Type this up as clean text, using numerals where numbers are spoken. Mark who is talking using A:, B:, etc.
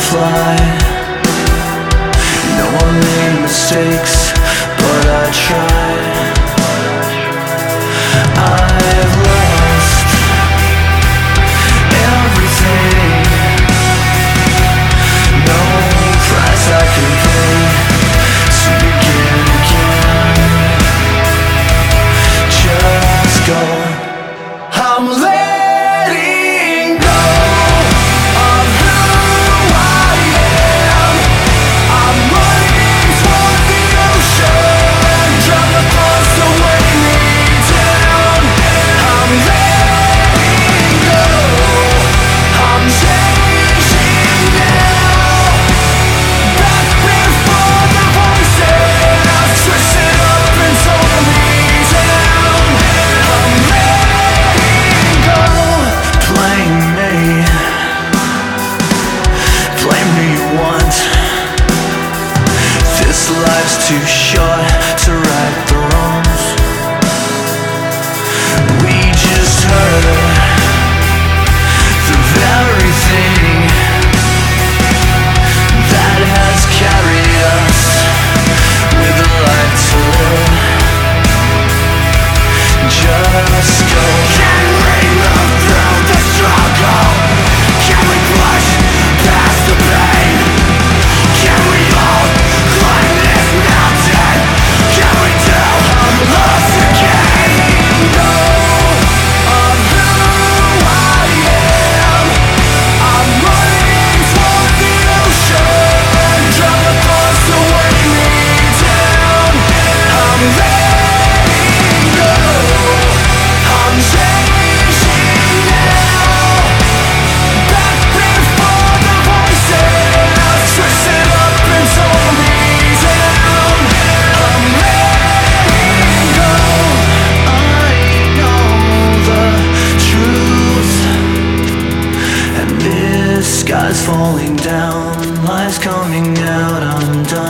A: fly. No one made mistakes, but I tried. I've lost everything. No price I can pay to begin again. Just go. I'm letting go of who I am. I'm running toward the ocean, drown the thoughts that weigh me down. I'm letting go. I'm changing now. Back before the voices twisted up and tore me down. I'm letting go. Blame me you want. This life's too short to right the wrongs. We just heard the very thing that has carried us with a life to live. Just go. Can we move through the struggle? Can we push past the pain? Can we all climb this mountain? Can we do lost again? Know of who I am. I'm running toward the ocean, drown the thoughts that weigh me down. I'm letting go. I'm changing now. Back before the voices twisted up and tore me down. I'm letting go. I know the truth, and this sky's falling down. Life's coming out undone.